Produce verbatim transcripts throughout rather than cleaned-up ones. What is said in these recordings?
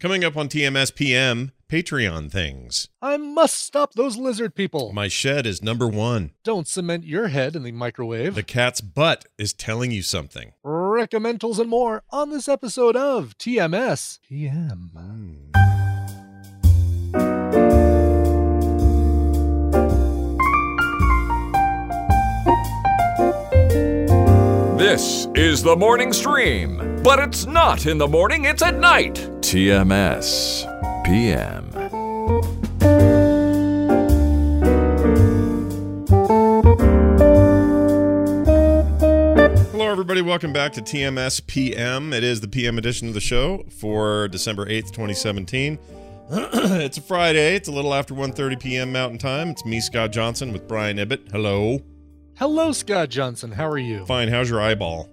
Coming up on T M S P M, Patreon things. I must stop those lizard people. My shed is number one. Don't cement your head in the microwave. The cat's butt is telling you something. Recommendals and more on this episode of T M S P M. Mm. This is the morning stream, but it's not in the morning, it's at night. T M S P M. Hello, everybody. Welcome back to T M S P M. It is the P M edition of the show for December eighth, twenty seventeen. It's a Friday. It's a little after one thirty p.m. Mountain Time. It's me, Scott Johnson, with Brian Ibbett. Hello. Hello, Scott Johnson. How are you? Fine. How's your eyeball?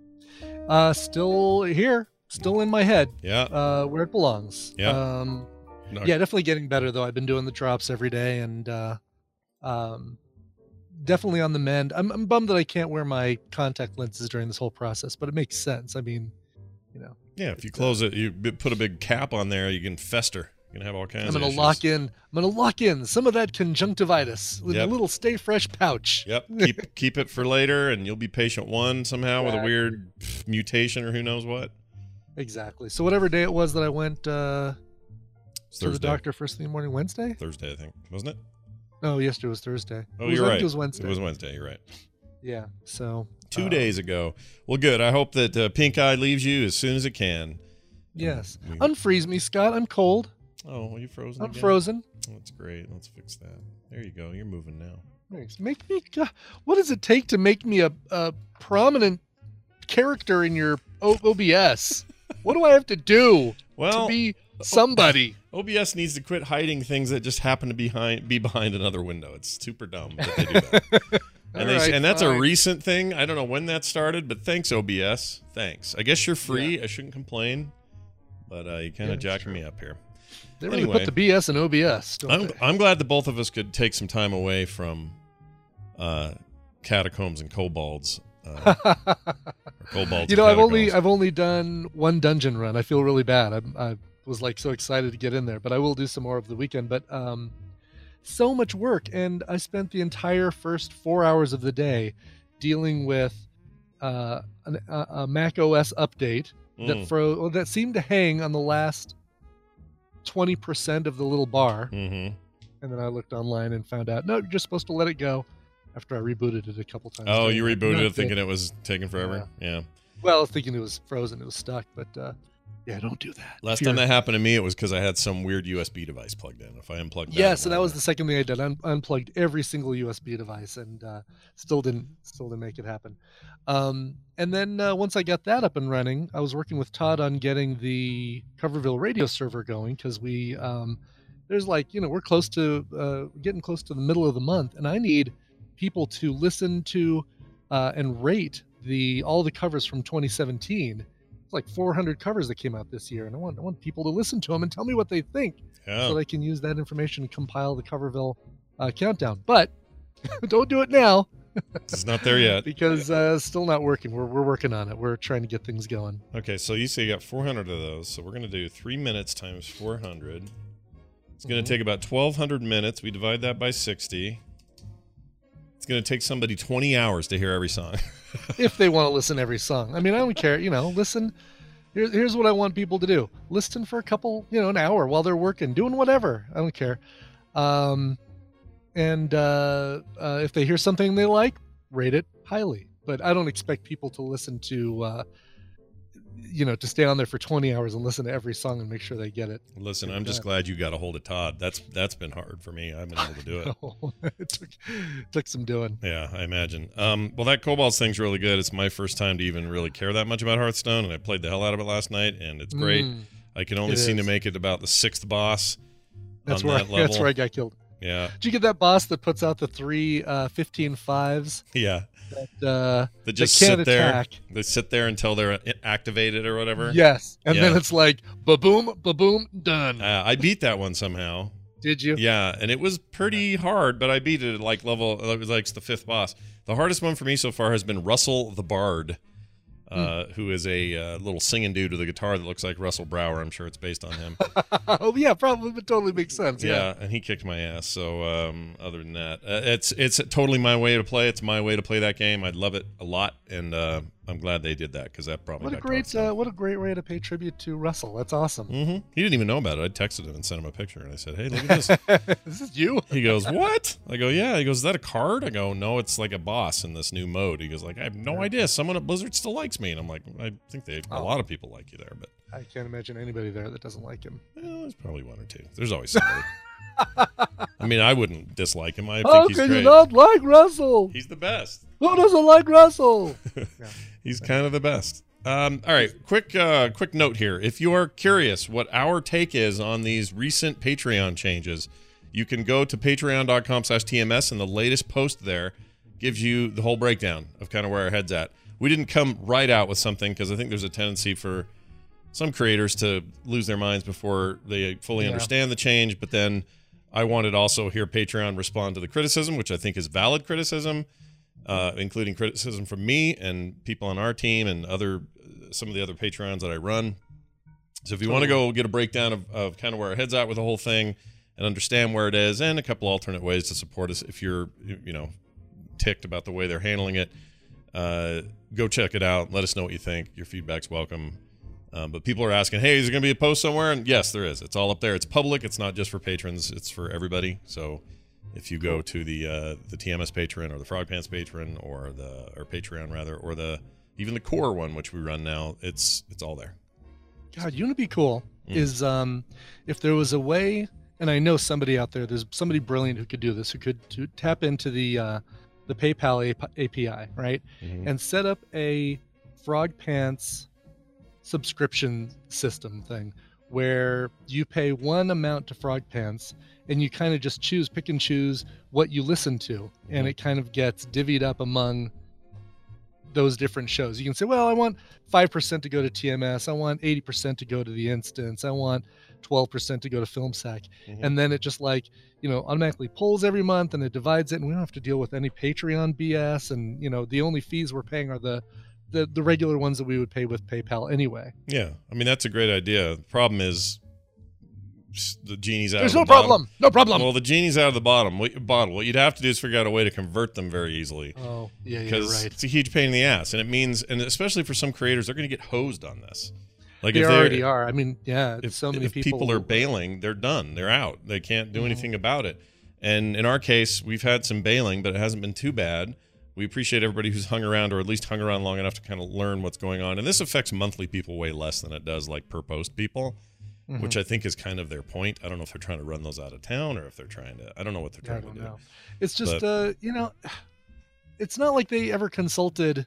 Uh, still here. Still in my head. Yeah. Uh, where it belongs. Yeah. Um, No. yeah, definitely getting better, though. I've been doing the drops every day, and uh, um, definitely on the mend. I'm, I'm bummed that I can't wear my contact lenses during this whole process, but it makes sense. I mean, you know. Yeah, if you close it, you b- put a big cap on there, you can fester. You can have all kinds I'm of gonna issues. lock in. I'm gonna lock in some of that conjunctivitis with Yep. a little Stay Fresh pouch. Yep, keep keep it for later, and you'll be patient one somehow with a weird pff, mutation or who knows what. Exactly. So whatever day it was that I went uh, It's to the Thursday. doctor first thing in the morning, Wednesday? Thursday, I think, wasn't it? No, yesterday was Thursday. Oh, It was- you're I right. think It was Wednesday. It was Wednesday. You're right. Yeah. So Two uh, days ago. Well, good. I hope that uh, pink eye leaves you as soon as it can. Yes. We- Unfreeze me, Scott. I'm cold. Oh, are you frozen? I'm again? frozen. Oh, that's great. Let's fix that. There you go. You're moving now. Thanks. Make me. God, what does it take to make me a, a prominent character in your o- O B S? What do I have to do Well, to be somebody? O B S needs to quit hiding things that just happen to behind be behind another window. It's super dumb that they do that. And, they, All right, and that's a fine. recent thing. I don't know when that started, but thanks, O B S. Thanks. I guess you're free. I shouldn't complain, but uh, you kind Yeah, of that's jacking true. me up here. They really Anyway. put the B S in O B S. Don't I'm they? I'm glad that both of us could take some time away from uh, catacombs and kobolds. Uh, or kobolds. You know, and I've only catacombs. I've only done one dungeon run. I feel really bad. I, I was like so excited to get in there, but I will do some more over the weekend. But um, so much work, and I spent the entire first four hours of the day dealing with uh, an, a, a Mac O S update that Mm. fro well, that seemed to hang on the last twenty percent of the little bar, Mhm. and then I looked online and found out no, you're just supposed to let it go. After I rebooted it a couple times. Oh, during you that. rebooted Not it thinking good. it was taking forever? Yeah. Well, I was thinking it was frozen, it was stuck, but uh, yeah, don't do that. Last If time you're- that happened to me, it was because I had some weird U S B device plugged in. If I unplugged that. Yes, it and that went was away. the second thing I did. I un- unplugged every single U S B device, and uh, still didn't still didn't make it happen. Um, and then uh, once I got that up and running, I was working with Todd on getting the Coverville radio server going because we um, there's like you know we're close to uh, getting close to the middle of the month, and I need people to listen to uh, and rate the all the covers from twenty seventeen. It's like four hundred covers that came out this year, and I want I want people to listen to them and tell me what they think, Yeah. so that I can use that information to compile the Coverville uh, countdown. But don't do it now It's not there yet. because uh, it's still not working. We're we're working on it. We're trying to get things going. Okay, so you say you got four hundred of those. So we're going to do three minutes times four hundred. It's going to Mhm. take about twelve hundred minutes. We divide that by sixty. It's going to take somebody twenty hours to hear every song. If they want to listen to every song, I mean, I don't care. You know, listen. Here's here's what I want people to do: listen for a couple, you know, an hour while they're working, doing whatever. I don't care. Um, and uh, uh, if they hear something they like, rate it highly. But I don't expect people to listen to, uh, you know, to stay on there for twenty hours and listen to every song and make sure they get it. Listen, I'm just glad you got a hold of Todd. That's that's been hard for me. I've been able to do it. it took took some doing. Yeah, I imagine. Um, well, that Kobolds thing's really good. It's my first time to even really care that much about Hearthstone, and I played the hell out of it last night, and it's great. Mm, I can only it seem to is. make it about the sixth boss that's on where that I, level. that's where I got killed. Yeah, Did you get that boss that puts out the three uh, fifteen fives yeah. that uh, They just that can't sit there. attack? They sit there until they're i- activated or whatever. Yes, and then Yeah. it's like ba boom, ba boom, done. Uh, I beat that one somehow. Did you? Yeah, and it was pretty hard, but I beat it at like level. It was like the fifth boss. The hardest one for me so far has been Russell the Bard. uh, who is a uh, little singing dude with a guitar that looks like Russell Brower. I'm sure it's based on him. Oh yeah, probably, but totally makes sense. Yeah, Yeah. and he kicked my ass. So um, other than that, uh, it's it's totally my way to play. It's my way to play that game. I'd love it a lot, and uh, I'm glad they did that because that probably What a got great, uh, what a great way to pay tribute to Russell. That's awesome. Mm-hmm. He didn't even know about it. I texted him and sent him a picture, and I said, "Hey, look at this." This is you. He goes, "What?" I go, "Yeah." He goes, "Is that a card?" I go, "No, it's like a boss in this new mode." He goes, "Like I have no idea. Someone at Blizzard still likes me," and I'm like, "I think they a Oh. lot of people like you there, but I can't imagine anybody there that doesn't like him. well, there's probably one or two. There's always somebody." I mean, I wouldn't dislike him. I think How he's can great. you not like Russell? He's the best. Who doesn't like Russell? Yeah. He's kind of the best. Um, all right, quick uh, quick note here. If you are curious what our take is on these recent Patreon changes, you can go to patreon.com slash TMS, and the latest post there gives you the whole breakdown of kind of where our head's at. We didn't come right out with something because I think there's a tendency for some creators to lose their minds before they fully Yeah. understand the change, but then I wanted to also hear Patreon respond to the criticism, which I think is valid criticism, uh, including criticism from me and people on our team and other some of the other Patreons that I run. So if you want to go get a breakdown of, of kind of where our head's at with the whole thing and understand where it is and a couple alternate ways to support us if you're, you know, ticked about the way they're handling it, uh, go check it out. Let us know what you think. Your feedback's welcome. Um, but people are asking, hey, is there going to be a post somewhere? And yes, there is. It's all up there. It's public. It's not just for patrons. It's for everybody. So if you go to the uh, the T M S patron or the Frog Pants patron or the or Patreon rather or the even the core one, which we run now, it's it's all there. God, you know, be cool Mm. is um, if there was a way, and I know somebody out there, there's somebody brilliant who could do this, who could to tap into the uh, the PayPal A P I, right, Mhm. and set up a Frog Pants subscription system thing where you pay one amount to Frog Pants and you kind of just choose, pick and choose what you listen to, and Mhm. it kind of gets divvied up among those different shows. You can say, well, I want five percent to go to T M S, I want eighty percent to go to The Instance, I want twelve percent to go to FilmSack. Mhm. And then it just like, you know, automatically pulls every month and it divides it, and we don't have to deal with any Patreon B S. And, you know, the only fees we're paying are the the, the regular ones that we would pay with PayPal anyway. Yeah, I mean that's a great idea. The problem is the genie's out. There's of no the bottle. problem. No problem. Well, the genie's out of the bottom what, bottle. What you'd have to do is figure out a way to convert them very easily. Oh, yeah, yeah, Because right. it's a huge pain in the ass, and it means, and especially for some creators, they're going to get hosed on this. Like They if they're- already are. I mean, yeah, If so many if people, people are bailing, they're done. They're out. They can't do Mhm. anything about it. And in our case, we've had some bailing, but it hasn't been too bad. We appreciate everybody who's hung around, or at least hung around long enough to kind of learn what's going on. And this affects monthly people way less than it does like per post people, Mhm. which I think is kind of their point. I don't know if they're trying to run those out of town or if they're trying to. I don't know what they're Yeah, I trying don't to do. know. It's just, But- uh, you know, it's not like they ever consulted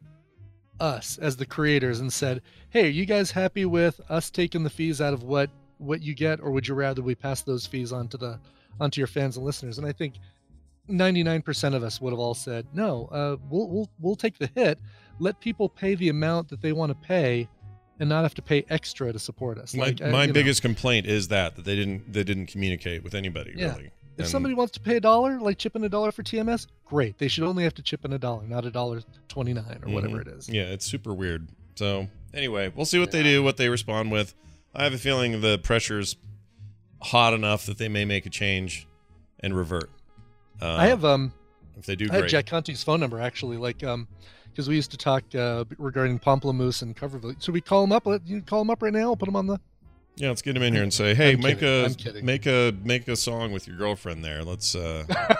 us as the creators and said, "Hey, are you guys happy with us taking the fees out of what what you get, or would you rather we pass those fees on to the onto your fans and listeners?" And I think ninety-nine percent of us would have all said, "No, uh, we'll we'll we'll take the hit. Let people pay the amount that they want to pay, and not have to pay extra to support us." My, Like, uh, my you know, biggest complaint is that that they didn't they didn't communicate with anybody Yeah. really. If And- somebody wants to pay a dollar, like chip in a dollar for T M S, great. They should only have to chip in a dollar, not a dollar twenty-nine or whatever Mhm. it is. Yeah, it's super weird. So anyway, we'll see what they do, what they respond with. I have a feeling the pressure's hot enough that they may make a change and revert. Uh, I have um, if they do I have great. Jack Conte's phone number actually, like um, because we used to talk uh, regarding Pomplamoose and Coverville. So we call him up. Let you call him up right now. I'll put him on the. Yeah, let's get him in here and say, "Hey, I'm make kidding. a I'm kidding. make a make a song with your girlfriend there. Let's uh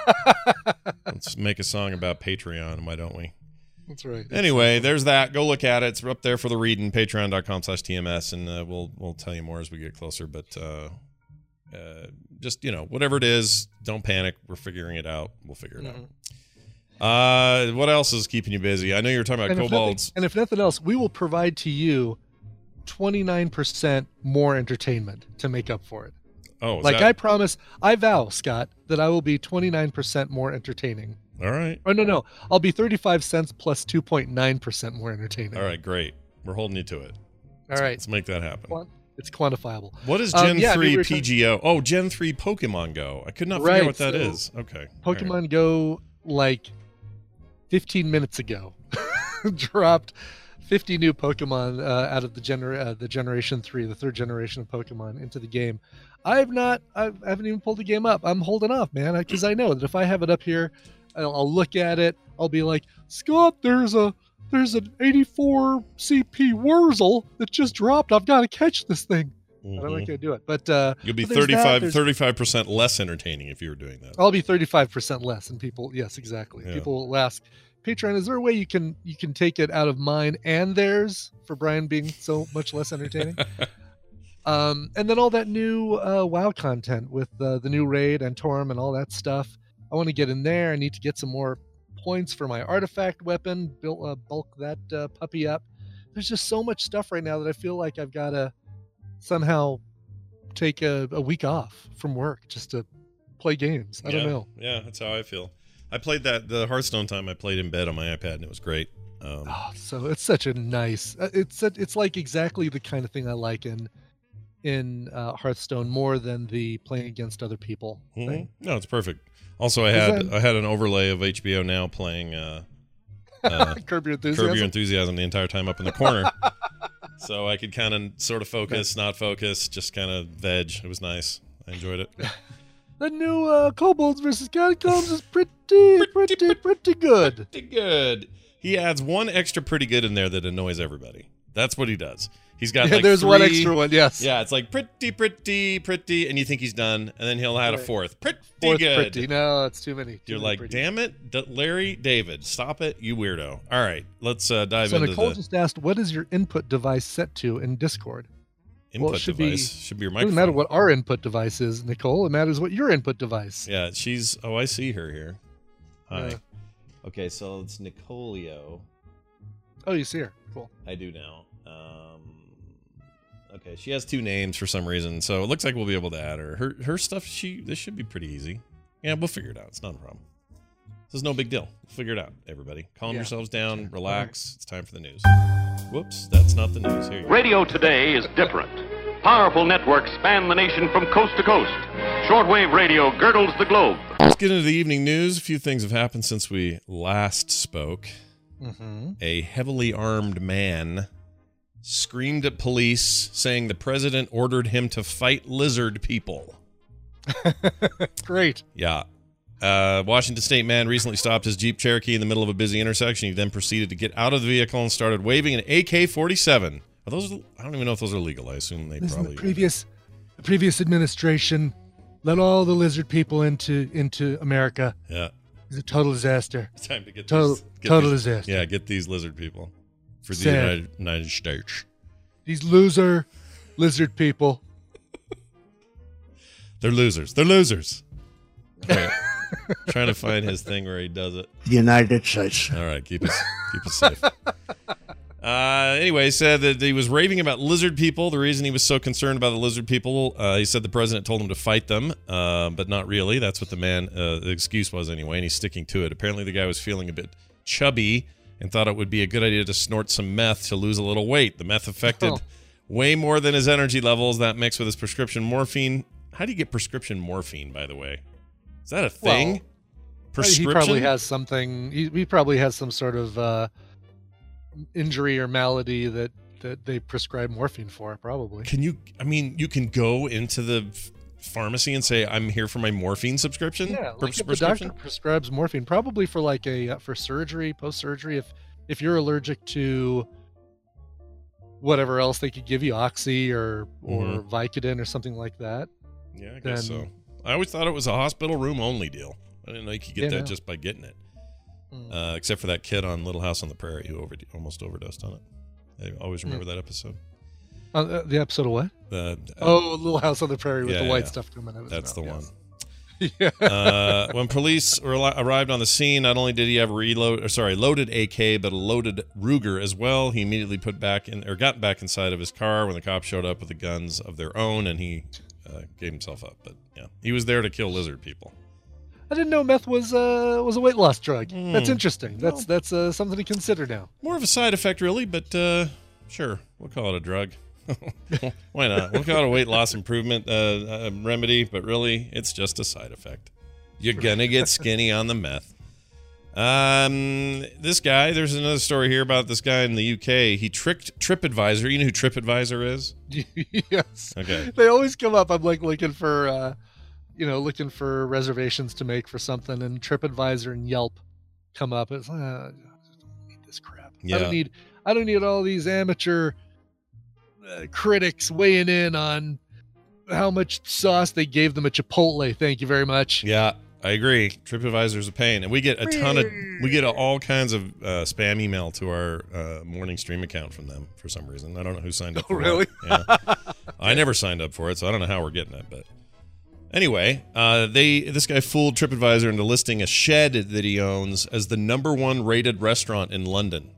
let's make a song about Patreon, why don't we?" That's right. Anyway, there's that. Go look at it. It's up there for the reading. Patreon.com slash TMS, and uh, we'll we'll tell you more as we get closer. But uh, uh, just you know, whatever it is, don't panic. We're figuring it out. We'll figure it out. Uh, what else is keeping you busy? I know you were talking about and if, nothing, kobolds. and if nothing else, we will provide to you twenty-nine percent more entertainment to make up for it. Oh, is Like that- I promise, I vow, Scott, that I will be twenty-nine percent more entertaining. all right, Oh no, no, I'll be thirty-five cents plus two point nine percent more entertaining. all right, great. We're holding you to it. All right, Let's make that happen. Quan- it's quantifiable. What is Um, Gen yeah, I mean, three we were P G O? Oh, Gen three Pokemon Go. I could not figure Right, out what that so is. Okay. All right. Pokemon Go, like fifteen minutes ago, dropped fifty new Pokemon uh, out of the gener- uh, the generation three, the third generation of Pokemon into the game. I've not, I've, I haven't even pulled the game up. I'm holding off, man, because I know that if I have it up here, I'll, I'll look at it. I'll be like, Scott, there's a there's an eighty-four C P Wurzel that just dropped. I've got to catch this thing. Mm-hmm. I'm not going to do it, but uh, you'll be thirty-five percent less entertaining if you were doing that. I'll be thirty-five percent less, and people, yes, exactly. Yeah. People will ask, Patreon, is there a way you can you can take it out of mine and theirs for Brian being so much less entertaining? um, and then all that new uh, WoW content with uh, the new raid and Torm and all that stuff. I want to get in there. I need to get some more points for my artifact weapon, build, uh, bulk that uh, puppy up. There's just so much stuff right now that I feel like I've got to somehow take a, a week off from work just to play games. I yeah, don't know. Yeah, that's how I feel. I played that the Hearthstone time I played in bed on my iPad, and it was great. Um, oh, so it's such a nice. It's a, it's like exactly the kind of thing I like in in uh, Hearthstone more than the playing against other people mm-hmm. thing. No, it's perfect. Also, I had that, I had an overlay of H B O Now playing uh, uh, Curb Your Enthusiasm. Curb Your Enthusiasm the entire time up in the corner, so I could kind of sort of focus, not focus, just kind of veg. It was nice. I enjoyed it. The new uh, Kobolds versus Catacombs is pretty, pretty, pretty, pretty good. Pretty good. He adds one extra pretty good in there that annoys everybody. That's what he does. He's got yeah, like there's three, one extra one, yes. Yeah, it's like pretty, pretty, pretty, and you think he's done, and then he'll add right. a fourth. Pretty fourth good. Pretty. No, it's too many. Too You're many like, pretty. damn it, D- Larry David, stop it, you weirdo. All right, let's uh, dive so into Nicole the... just asked, what is your input device set to in Discord? Input well, should device be, should be your It microphone. doesn't matter what our input device is, Nicole. It matters what your input device. Yeah, she's... Oh, I see her here. Hi. Uh, okay, so it's Nicolio. Oh, you see her. Cool. I do now. Um, okay, she has two names for some reason, so it looks like we'll be able to add her. Her her stuff, she this should be pretty easy. Yeah, we'll figure it out. It's not a problem. This is no big deal. We'll figure it out, everybody. Calm Yeah. yourselves down, Okay. relax. It's time for the news. Whoops, that's not the news. Here you go. Radio today is different. Powerful networks span the nation from coast to coast. Shortwave radio girdles the globe. Let's get into the evening news. A few things have happened since we last spoke. Mm-hmm. A heavily armed man screamed at police saying the president ordered him to fight lizard people. Great. Yeah. Uh, Washington State man recently stopped his Jeep Cherokee in the middle of a busy intersection. He then proceeded to get out of the vehicle and started waving an A K forty-seven. Are those? I don't even know if those are legal. I assume they Listen, probably the previous, the previous administration let all the lizard people into into America. Yeah. It's a total disaster. It's time to get Total, these, get total these, disaster. Yeah, get these lizard people for the Sad. United, United States. These loser lizard people. They're losers. They're losers. All right. Trying to find his thing where he does it. United States. All right, keep us keep us safe. Uh, anyway, he said that he was raving about lizard people. The reason he was so concerned about the lizard people, uh, he said the president told him to fight them, uh, but not really. That's what the man, uh, the excuse was anyway, and he's sticking to it. Apparently, the guy was feeling a bit chubby and thought it would be a good idea to snort some meth to lose a little weight. The meth affected Oh. way more than his energy levels. That mixed with his prescription morphine. How do you get prescription morphine, by the way? Is that a thing? Well, prescription? He probably has something. He, he probably has some sort of uh, injury or malady that, that they prescribe morphine for. Probably. Can you? I mean, you can go into the f- pharmacy and say, "I'm here for my morphine subscription." Yeah, Pres- like if the prescription? doctor prescribes morphine, probably for like a uh, for surgery, post surgery. If if you're allergic to whatever else they could give you, Oxy or or Mhm. Vicodin or something like that. Yeah, I guess then- so. I always thought it was a hospital room only deal. I didn't know you could get Yeah, that no. just by getting it. Mm. Uh, except for that kid on Little House on the Prairie who over- almost overdosed on it. I always remember that episode. Uh, uh, the episode of what? Uh, Oh, Little House on the Prairie with yeah, the white yeah. stuff coming out of his That's the mouth, one. yes. Yeah. uh, when police arri- arrived on the scene, not only did he have a reload, or sorry, loaded A K, but a loaded Ruger as well. He immediately put back in, or got back inside of his car when the cops showed up with the guns of their own, and he uh, gave himself up. But yeah, he was there to kill lizard people. I didn't know meth was uh, was a weight loss drug. Mm. That's interesting. That's No. that's uh, something to consider now. More of a side effect, really, but uh, sure, we'll call it a drug. Why not? We'll call it a weight loss improvement uh, uh, remedy, but really, it's just a side effect. You're gonna get skinny on the meth. Um, this guy, there's another story here about this guy in the U K. He tricked TripAdvisor. You know who TripAdvisor is? Yes. Okay. They always come up. I'm like looking for, uh, you know, looking for reservations to make for something, and TripAdvisor and Yelp come up. It's like, uh, I don't need this crap. Yeah. I don't need, I don't need all these amateur uh, critics weighing in on how much sauce they gave them at Chipotle. Thank you very much. Yeah, I agree. TripAdvisor's a pain, and we get a ton of we get all kinds of uh, spam email to our uh, morning stream account from them for some reason. I don't know who signed up. Oh, for really? It. Yeah. I never signed up for it, so I don't know how we're getting it. But anyway, uh, they this guy fooled TripAdvisor into listing a shed that he owns as the number one rated restaurant in London.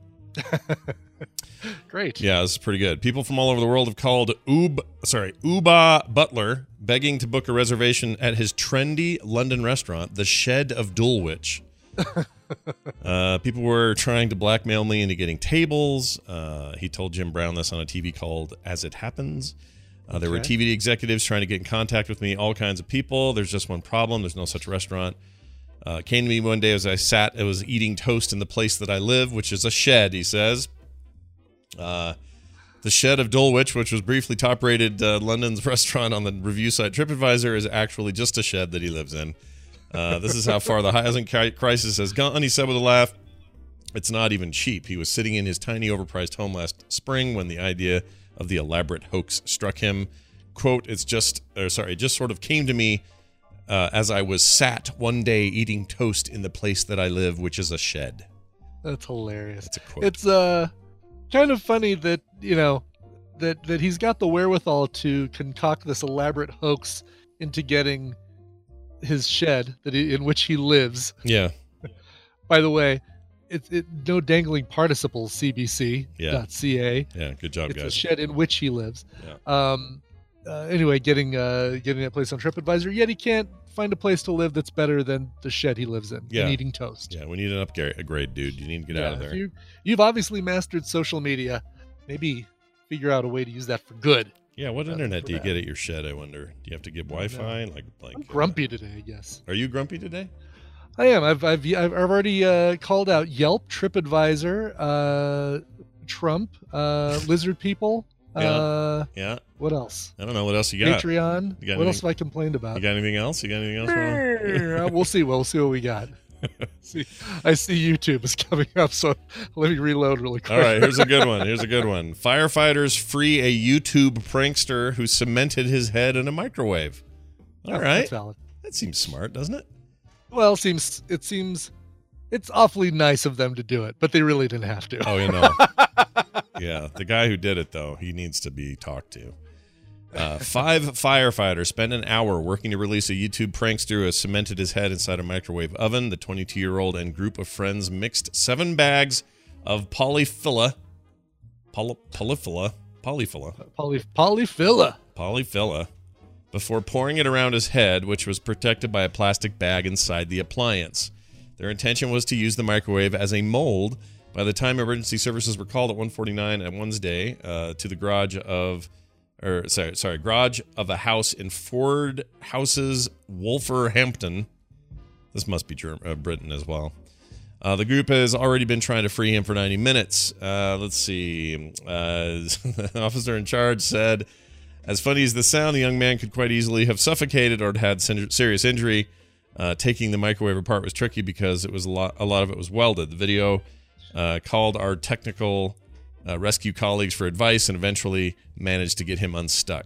Great. Yeah, this is pretty good. People from all over the world have called Ub, sorry, Uba Butler, begging to book a reservation at his trendy London restaurant, the Shed of Dulwich. uh, people were trying to blackmail me into getting tables. Uh, he told Jim Brown this on a T V called As It Happens. Uh, there Okay. were T V executives trying to get in contact with me, all kinds of people. There's just one problem. There's no such restaurant. Uh, came to me one day as I sat, I was eating toast in the place that I live, which is a shed, he says. Uh, the Shed of Dulwich, which was briefly top-rated uh, London's restaurant on the review site TripAdvisor, is actually just a shed that he lives in. Uh, this is how far the housing cri- crisis has gone, he said with a laugh. It's not even cheap. He was sitting in his tiny, overpriced home last spring when the idea of the elaborate hoax struck him. Quote, it's just, or sorry, it just sort of came to me uh, as I was sat one day eating toast in the place that I live, which is a shed. That's hilarious. That's a quote. It's uh kind of funny that, you know, that that he's got the wherewithal to concoct this elaborate hoax into getting his shed that he, in which he lives. Yeah. By the way, it's it, no dangling participles. C B C Yeah. dot C A. Yeah, good job, It's a guys. shed in which he lives. Yeah. Um. Uh, anyway, getting uh getting that place on TripAdvisor, yet he can't find a place to live that's better than the shed he lives in. Yeah. And eating toast. Yeah, we need an upgrade, a grade, dude. You need to get out of if there. You, you've obviously mastered social media. Maybe figure out a way to use that for good. Yeah, what Uh, internet for do you that. get at your shed, I wonder? Do you have to get Wi-Fi? Like, like I'm uh, grumpy today, I guess. are you grumpy today? I am. I've I've I've already uh, called out Yelp, TripAdvisor, uh, Trump, uh, Lizard People. Uh, Yeah. what else? I don't know. What else you got? Patreon. You got What else anything- have I complained about? You got anything else? You got anything else? Ron? Uh, we'll see. We'll see what we got. see, I see YouTube is coming up, so let me reload really quick. All right, here's a good one. Here's a good one. Firefighters free a YouTube prankster who cemented his head in a microwave. All Oh, right. that's valid. That seems smart, doesn't it? Well, it seems it seems it's awfully nice of them to do it, but they really didn't have to. Oh, you know. Yeah, the guy who did it, though, he needs to be talked to. Uh, five firefighters spent an hour working to release a YouTube prankster who has cemented his head inside a microwave oven. The twenty-two-year-old and group of friends mixed seven bags of polyphila, poly, polyphila, polyphila, Poly polyphila. polyphila, before pouring it around his head, which was protected by a plastic bag inside the appliance. Their intention was to use the microwave as a mold. By the time emergency services were called at one forty-nine at Wednesday uh, to the garage of, or sorry, sorry, garage of a house in Ford Houses, Wolverhampton. This must be Germ- uh, Britain as well. Uh, the group has already been trying to free him for ninety minutes. Uh, let's see. Uh, the officer in charge said, as funny as this sound, the young man could quite easily have suffocated or had sen- serious injury. Uh, taking the microwave apart was tricky because it was a lot. A lot of it was welded. The video uh, called our technical uh, rescue colleagues for advice and eventually managed to get him unstuck.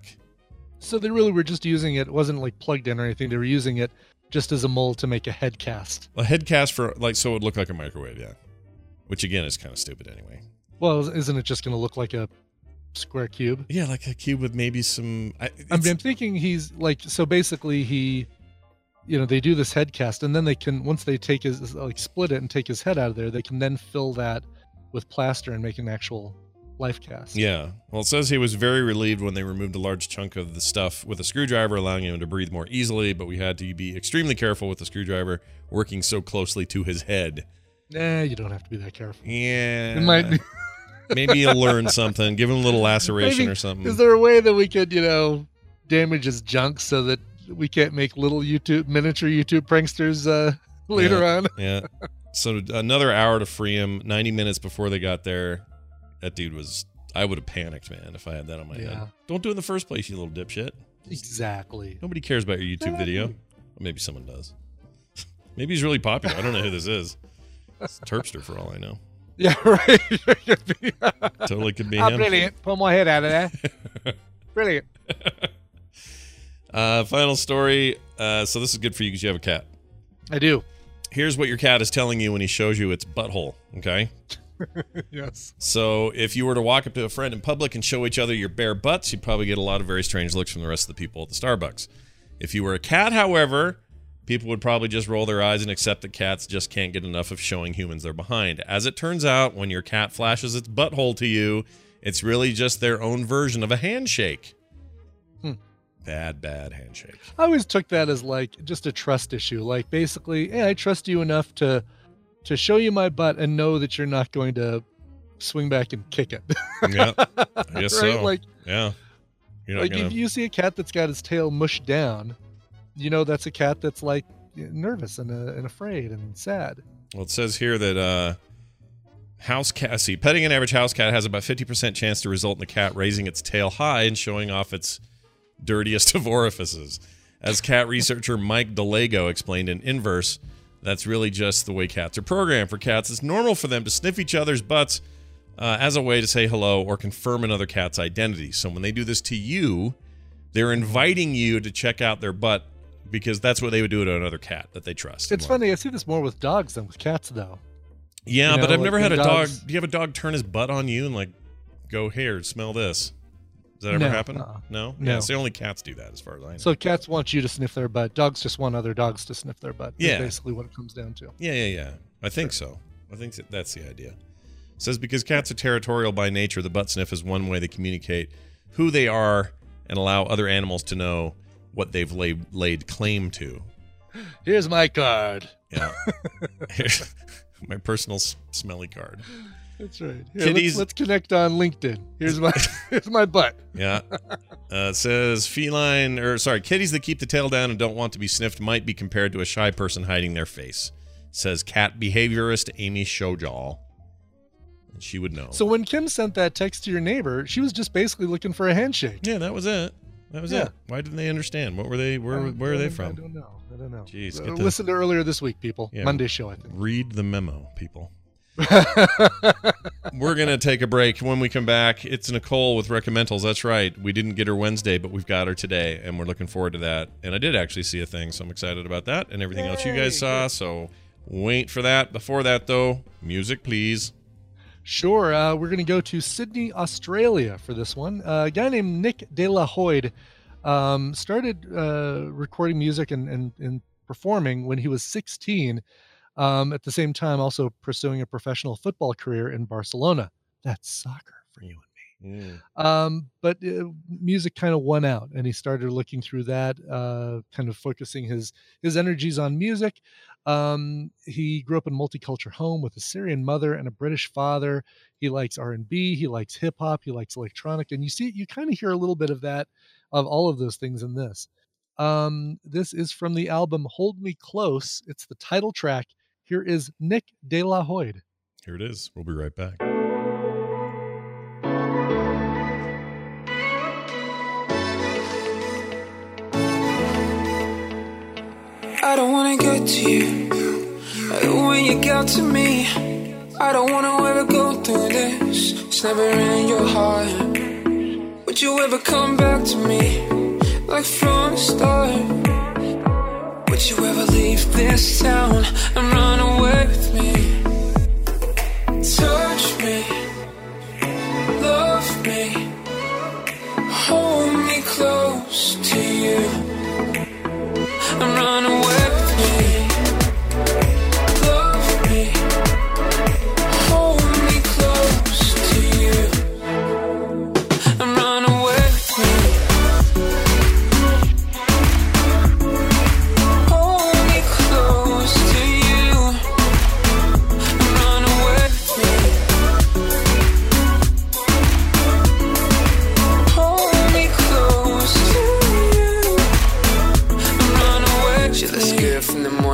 So they really were just using it. It wasn't like plugged in or anything. They were using it just as a mold to make a head cast. A head cast for like so it would look like a microwave, yeah. Which again is kind of stupid anyway. Well, isn't it just going to look like a square cube? Yeah, like a cube with maybe some. I, I it's- mean, I'm thinking he's like, so basically he, you know, they do this head cast and then they can, once they take his, like split it and take his head out of there, they can then fill that with plaster and make an actual life cast. Yeah. Well, it says he was very relieved when they removed a large chunk of the stuff with a screwdriver, allowing him to breathe more easily, but we had to be extremely careful with the screwdriver working so closely to his head. Nah, you don't have to be that careful. Yeah. It might be. Maybe he'll learn something. Give him a little laceration Maybe- or something. Is there a way that we could, you know, damage his junk so that we can't make little YouTube, miniature YouTube pranksters uh, later Yeah. on? Yeah. So another hour to free him. ninety minutes before they got there, that dude was. I would have panicked, man, if I had that on my Yeah. head. Don't do it in the first place, you little dipshit. Exactly. Nobody cares about your YouTube video. Well, maybe someone does. Maybe he's really popular. I don't know who this is. It's Terpster for all I know. Yeah, right. Totally could be Oh, him. brilliant. Pull my head out of there. Brilliant. Uh, final story. Uh, so this is good for you because you have a cat. I do. Here's what your cat is telling you when he shows you its butthole, okay? Yes. So if you were to walk up to a friend in public and show each other your bare butts, you'd probably get a lot of very strange looks from the rest of the people at the Starbucks. If you were a cat, however, people would probably just roll their eyes and accept that cats just can't get enough of showing humans they're behind. As it turns out, when your cat flashes its butthole to you, it's really just their own version of a handshake. Hmm. Bad, bad handshake. I always took that as like just a trust issue. Like basically, hey, I trust you enough to to show you my butt and know that you're not going to swing back and kick it. Yeah, I guess right? so. Like, yeah. You're not like gonna... if you see a cat that's got its tail mushed down, you know that's a cat that's like nervous and, uh, and afraid and sad. Well, it says here that uh, house cat, see, petting an average house cat has about fifty percent chance to result in the cat raising its tail high and showing off its dirtiest of orifices. As cat researcher Mike DeLago explained in Inverse, that's really just the way cats are programmed. For cats, it's normal for them to sniff each other's butts uh, as a way to say hello or confirm another cat's identity. So when they do this to you, they're inviting you to check out their butt because that's what they would do to another cat that they trust. It's funny. I see this more with dogs than with cats, though. Yeah, You know, but I've like never had a when dogs- dog. Do you have a dog turn his butt on you and like go, here, smell this? Does that ever No, happen? uh-uh. No? No. Yeah, it's the only cats do that as far as I know. So cats want you to sniff their butt. Dogs just want other dogs to sniff their butt. That's Yeah. basically what it comes down to. Yeah, yeah, yeah. I think so. I think that that's the idea. It says because cats are territorial by nature, the butt sniff is one way they communicate who they are and allow other animals to know what they've laid, laid claim to. Here's my card. Yeah. Here's my personal s- smelly card. That's right. Here, Kitties- let's, let's connect on LinkedIn. Here's my here's my butt. Yeah. Uh, it says feline, or sorry, kitties that keep the tail down and don't want to be sniffed might be compared to a shy person hiding their face. Says cat behaviorist Amy Shojal. And she would know. So when Kim sent that text to your neighbor, she was just basically looking for a handshake. Yeah, that was it. That was Yeah. it. Why didn't they understand? What were they? Where? I- Where are I they don't- from? I don't know. I don't know. Jeez, Uh, get the- listen to earlier this week, people. Yeah. Monday show, I think. Read the memo, people. We're gonna take a break. When we come back, it's Nicole with recommendals. That's right. We didn't get her Wednesday, but we've got her today, and we're looking forward to that. And I did actually see a thing, so I'm excited about that and everything else you guys saw. So wait for that. Before that, though, music, please. Sure. Uh, we're going to go to Sydney, Australia for this one. Uh, a guy named Nick De La Hoyd um, started uh, recording music and, and, and performing when he was sixteen. Um, at the same time, also pursuing a professional football career in Barcelona. That's soccer for you and me. Mm. Um, but uh, music kind of won out, and he started looking through that, uh, kind of focusing his his energies on music. Um, he grew up in a multicultural home with a Syrian mother and a British father. He likes R and B, he likes hip hop, he likes electronic, and you see, you kind of hear a little bit of that, of all of those things in this. Um, this is from the album "Hold Me Close." It's the title track. Here is Nick De La Hoyd. Here it is. We'll be right back. I don't wanna get to you when you got to me. I don't wanna ever go through this. It's never in your heart. Would you ever come back to me like from the start? Would you ever leave this town and run away with me? Touch me, love me, hold me close to you and run away with me. Love me, hold me close to you and run away with me.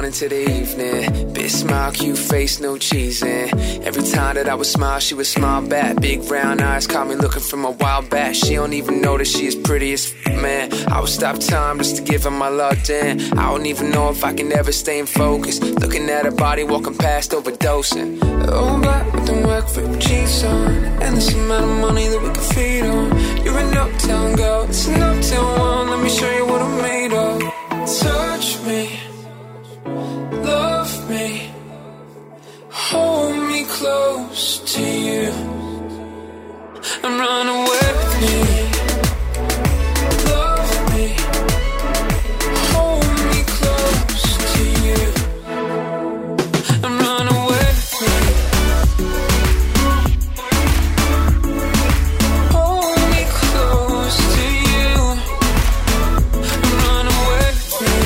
into the evening. Big smile, cute face, no cheesing. Every time that I would smile, she would smile back. Big brown eyes caught me looking from a while back. She don't even know that she is pretty as f- man. I would stop time just to give her my love, damn. I don't even know if I can ever stay in focus. Looking at her body, walking past, overdosing. Oh, black with them work ripped jeans on. Endless amount of money that we can feed on. You're an uptown girl, it's an uptown one. Let me show you what I'm made of. Touch me, love me, hold me close to you, and run away with me. Love me, hold me close to you, and run away with me. Hold me close to you, and run away with me.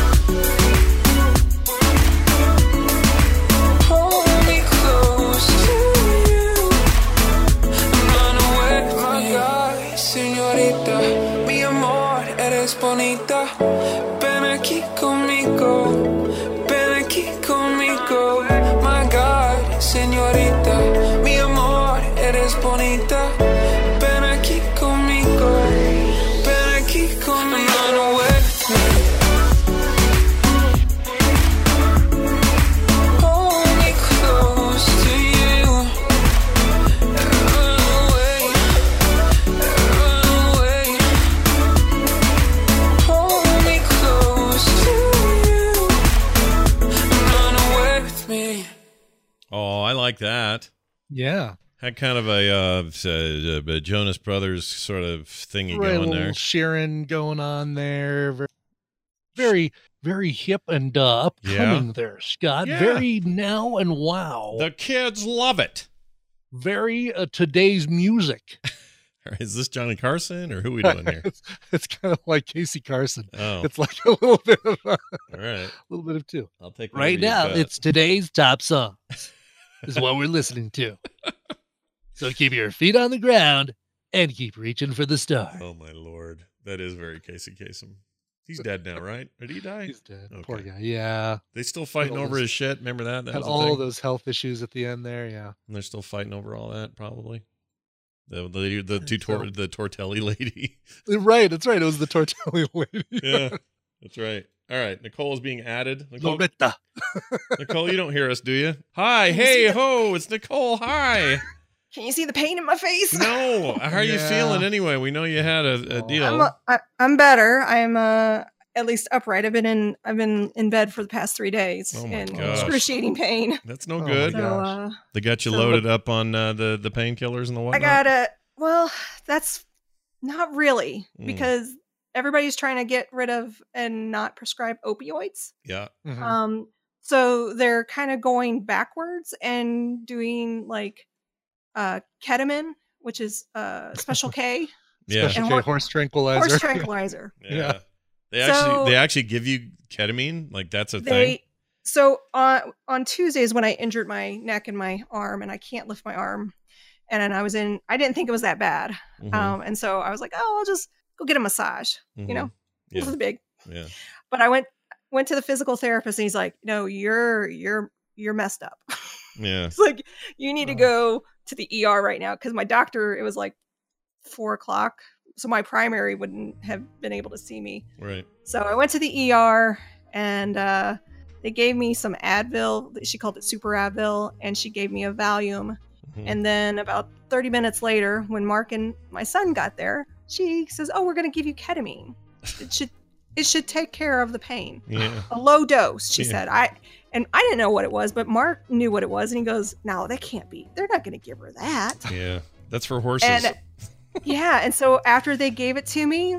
Hold me close to you, and run away with my God, señorita, mi amor, eres bonita. Ven aquí conmigo, ven aquí conmigo. My God, señorita, mi amor, eres bonita. Ven aquí conmigo, ven aquí conmigo. Run away with me. Hold me close to you. Run away, run away. Hold me close to you. Run away with me. Oh, I like that. Yeah. Had kind of a, uh, uh, a Jonas Brothers sort of thingy Right, a going little there. Sharon going on there. Very, very, very hip and uh, upcoming Yeah. there, Scott. Yeah. Very now and wow. The kids love it. Very uh, today's music. Is this Johnny Carson or who are we doing here? it's it's kind of like Casey Carson. Oh, It's like a little bit of a, all right. little bit of two. I'll take Right whatever now, you've got. it's today's top songs. Is what we're listening to. So keep your feet on the ground and keep reaching for the stars. Oh my lord, that is very Casey Kasem. He's dead now, right? Did he die? He's dead. Okay. Poor guy. Yeah. They still fighting all over those- his shit. Remember that? That Had was a all thing? those health issues at the end there. Yeah. And they're still fighting over all that, probably. The the the, two so. tor- the Tortelli lady. Right. That's right. It was the Tortelli lady. Yeah, that's right. All right, Nicole is being added. Nicole, Loretta. Nicole, you don't hear us, do you? Hi, hey, ho, it's Nicole. Hi. Can you see the pain in my face? No, how are you Yeah. feeling anyway? We know you had a, a Oh. deal. I'm uh, I, I'm better. I'm uh at least upright. I've been in I've been in bed for the past three days Oh my in gosh. excruciating pain. That's no Oh my good. So gosh. uh, They got you So- loaded up on uh, the the painkillers and the whatnot. I gotta. Well, that's not really Mm. because everybody's trying to get rid of and not prescribe opioids. Yeah. Mhm. Um, so they're kind of going backwards and doing like uh ketamine, which is uh special K Yeah. Special And K hor- horse tranquilizer. horse tranquilizer. Yeah. Yeah. They actually So- they actually give you ketamine, like that's a They thing. so on on Tuesdays when I injured my neck and my arm and I can't lift my arm, and then I was in I didn't think it was that bad, Mhm, um, and so I was like, oh, I'll just go get a massage, you know, mhm. this Yeah. is big. Yeah. But I went went to the physical therapist and he's like, no, you're you're you're messed up. Yeah. It's like you need to Oh. go to the E R right now because my doctor it was like four o'clock, so my primary wouldn't have been able to see me. Right. So I went to the E R and uh, they gave me some Advil. She called it Super Advil, and she gave me a Valium. Mhm. And then about thirty minutes later, when Mark and my son got there, she says, "Oh, we're going to give you ketamine. It should it should take care of the pain. Yeah. A low dose," she Yeah. said. I and I didn't know what it was, but Mark knew what it was, and he goes, "No, that can't be. They're not going to give her that." Yeah. That's for horses. And yeah, and so after they gave it to me,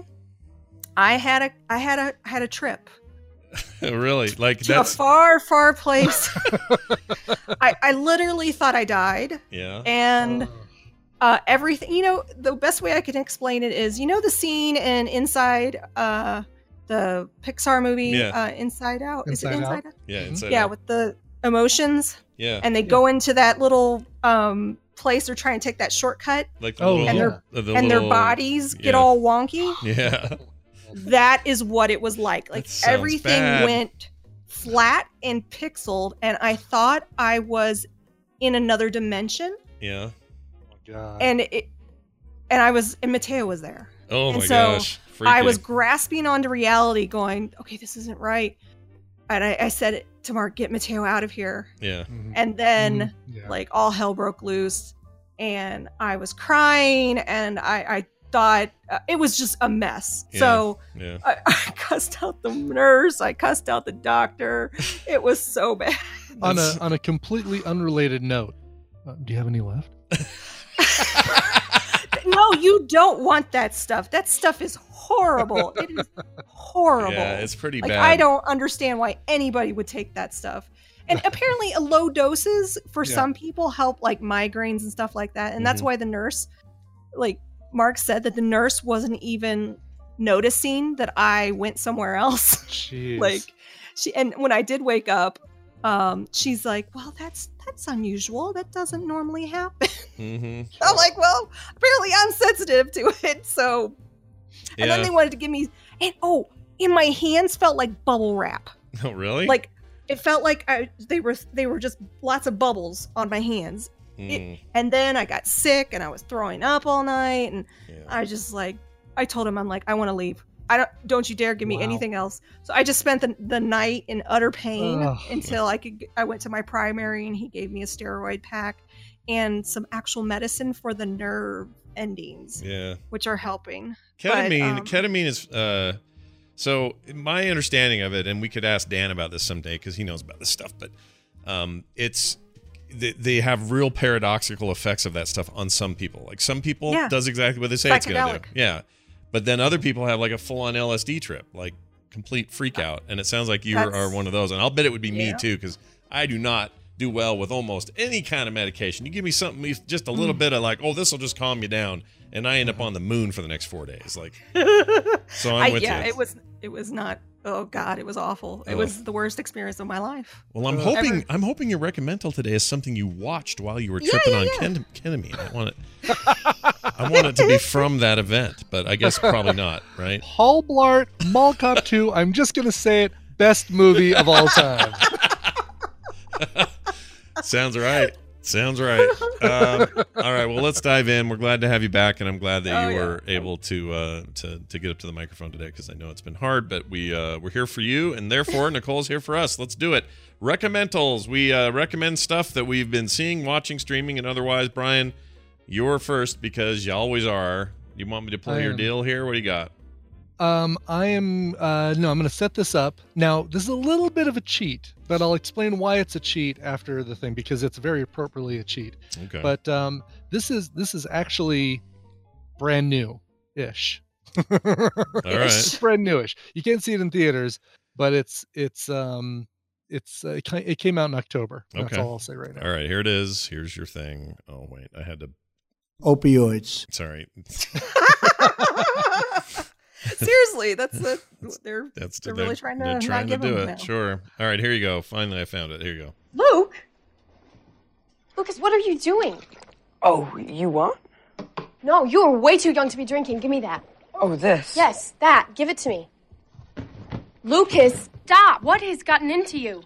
I had a I had a I had a trip Really? Like to that's a far, far place. I, I literally thought I died, yeah. and Oh. uh, everything. You know, the best way I can explain it is, you know, the scene in Inside, uh, the Pixar movie, Yeah. uh, Inside Out. Is Inside it Out? Inside Out? Yeah, Mhm. inside Yeah, out. with the emotions, yeah. and they Yeah. go into that little um place. They're trying to take that shortcut, Like the Oh, little, and yeah. their uh, the and their little- bodies get yeah. all wonky. Yeah. That is what it was like. Like That sounds everything bad. went flat and pixeled, and I thought I was in another dimension. Yeah. Oh my God. And it, and I was, and Mateo was there. Oh and my so gosh. Freaky. I was grasping onto reality, going, okay, this isn't right. And I, I said to Mark, get Mateo out of here. Yeah. Mhm. And then, Mhm. Yeah. like, all hell broke loose, and I was crying, and I, I thought uh, it was just a mess. Yeah. So Yeah. I, I cussed out the nurse. I cussed out the doctor. It was so bad. on a That's- on a completely unrelated note, uh, do you have any left? No, you don't want that stuff. That stuff is horrible. It is horrible. Yeah, it's pretty like bad. I don't understand why anybody would take that stuff. And apparently, a low doses for Yeah. some people help like migraines and stuff like that. And that's Mhm. why the nurse, like Mark said, that the nurse wasn't even noticing that I went somewhere else. Jeez. like she, and when I did wake up, um, she's like, "Well, that's that's unusual. That doesn't normally happen." Mm-hmm. I'm like, "Well, apparently I'm sensitive to it." So, and then Yeah. they wanted to give me, and oh, in my hands felt like bubble wrap. Oh, really? Like it felt like I they were they were just lots of bubbles on my hands. Mm, And then I got sick and I was throwing up all night, and yeah. I just like I told him, I'm like, I want to leave. I don't don't you dare give me Wow. anything else. So I just spent the, the night in utter pain Ugh. until I could I went to my primary, and he gave me a steroid pack and some actual medicine for the nerve endings, Yeah. which are helping. Ketamine. um, ketamine is. Uh, so my understanding of it, and we could ask Dan about this someday because he knows about this stuff. But um, it's they, they have real paradoxical effects of that stuff on some people. Like some people Yeah. does exactly what they say it's going to Psychedelic. do. Yeah. But then other people have like a full on L S D trip, like complete freak out. And it sounds like you That's- are one of those. And I'll bet it would be me Yeah. too, because I do not do well with almost any kind of medication. You give me something, with just a little bit of like, oh, this will just calm you down. And I end up on the moon for the next four days. Like, so I'm I, with yeah, you. it was it was not. Oh God, it was awful. It Oh. was the worst experience of my life. Well, I'm Uh, hoping ever. I'm hoping your recommendal today is something you watched while you were Yeah, tripping yeah, on yeah. ken- ketamine. I want it. I want it to be from that event, but I guess probably not, right? Paul Blart, Mall Cop two. I'm just gonna say it. Best movie of all time. Sounds right. Sounds right. Um, all right. Well, let's dive in. We're glad to have you back, and I'm glad that Oh, you yeah. were able to uh, to to get up to the microphone today because I know it's been hard, but we uh, we're here for you, and therefore Nicole's here for us. Let's do it. Recommendals. We uh, recommend stuff that we've been seeing, watching, streaming, and otherwise. Brian, you're first because you always are. You want me to play I your am. deal here? What do you got? Um, I am. Uh, no, I'm going to set this up. Now, this is a little bit of a cheat, but I'll explain why it's a cheat after the thing because it's very appropriately a cheat. Okay. But um, this is this is actually brand new ish. all right. It's brand newish. You can't see it in theaters, but it's it's um it's uh, it ki- it came out in October. That's Okay. all I'll say right now. All right. Here it is. Here's your thing. Oh wait, I had to. Opioids. Sorry. Seriously, that's the they're That's They're really trying to they're not trying to give do them it. now. Sure. All right, here you go. Finally, I found it. Here you go. Luke? Lucas, what are you doing? Oh, you what? No, you are way too young to be drinking. Give me that. Oh, this? Yes, that. Give it to me. Lucas, stop. What has gotten into you?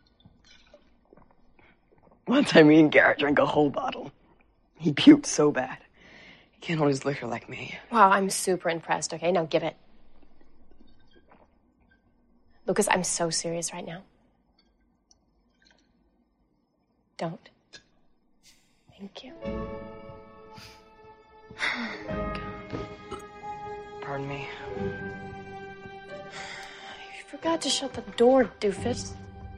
One time me and Garrett drank a whole bottle. He puked so bad. He can't hold his liquor like me. Wow, I'm super impressed. Okay, now give it. Lucas, I'm so serious right now. Don't. Thank you. Oh my God. Pardon me. You forgot to shut the door, doofus.